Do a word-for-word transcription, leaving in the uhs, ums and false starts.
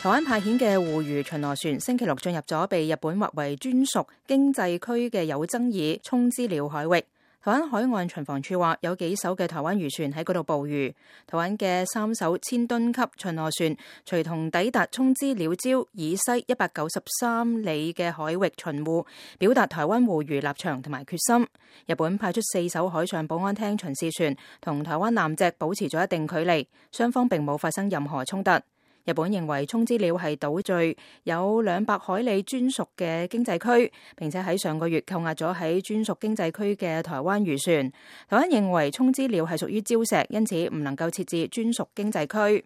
台灣派遣嘅護漁巡邏船星期六進入咗被日本劃為專屬經濟區嘅有爭議沖之鳥海域。台灣海岸巡防處話有幾艘嘅台灣漁船喺嗰度捕魚。台灣嘅三艘千噸級巡邏船隨同抵達沖之鳥礁以西一百九十三里嘅海域巡護，表達台灣護漁立場同埋決心。日本派出四艘海上保安廳巡視船同台灣艦隻保持咗一定距離，雙方並冇發生任何衝突。日本認為沖之鳥係島嶼，有兩百海里專屬嘅經濟區，並且喺上個月扣押咗喺專屬經濟區嘅台灣漁船。台灣認為沖之鳥係屬於礁石，因此唔能夠設置專屬經濟區。